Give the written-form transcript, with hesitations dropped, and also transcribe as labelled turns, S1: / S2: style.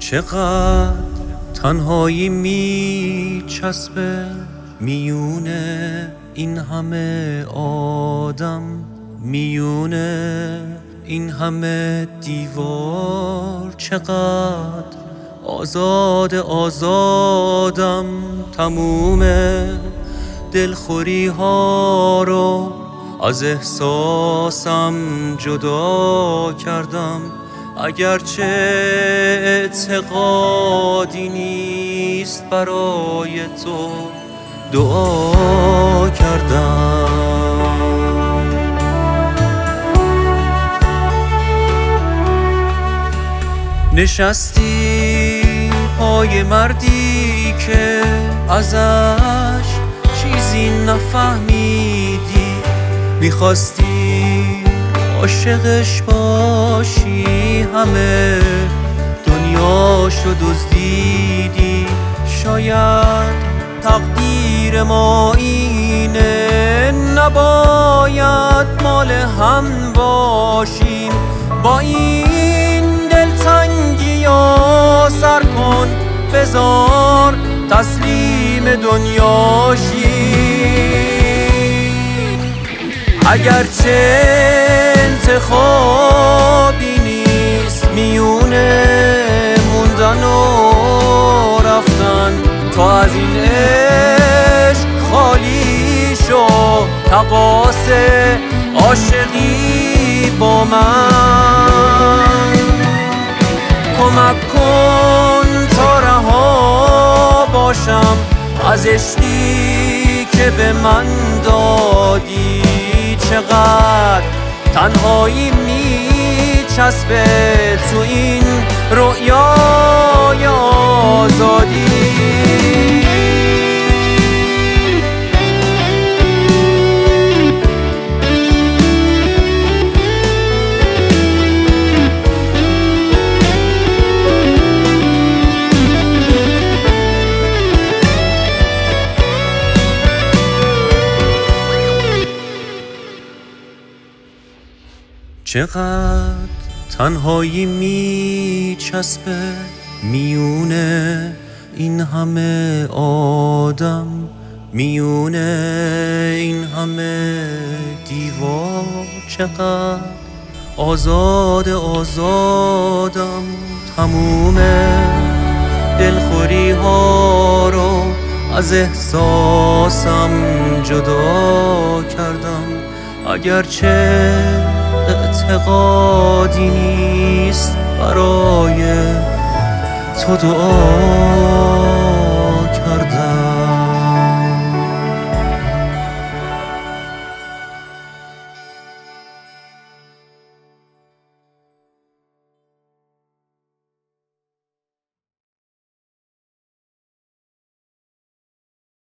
S1: چقدر تنهایی میچسبه میونه این همه آدم، میونه این همه دیوار. چقدر آزادم، تموم دلخوری ها رو از احساسم جدا کردم. اگرچه اعتقادی نیست برای تو دعا کردم. نشستی پای مردی که ازش چیزی نفهمیدی، میخواستی عاشقش باشی، همه دنیاشو دزدیدی. شاید تقدیر ما اینه، نباید مال هم باشیم. با این دلتنگی ها سر کن، بذار تسلیم دنیاشی. اگرچه انتخابی نیست میونه موندن و رفتن، تا از این عشق خالی شو، تقاص عاشقی با من. کمک کن تا رها باشم از عشقی که به من دادی. چقدر تنهایی میچسبه تو این رؤیای آزادی. چقدر تنهایی میچسبه میونه این همه آدم، میونه این همه دیوار. چقدر آزادم، تموم دلخوری ها رو از احساسم جدا کردم. اگرچه اعتقادی نیست برای تو دعا کردم.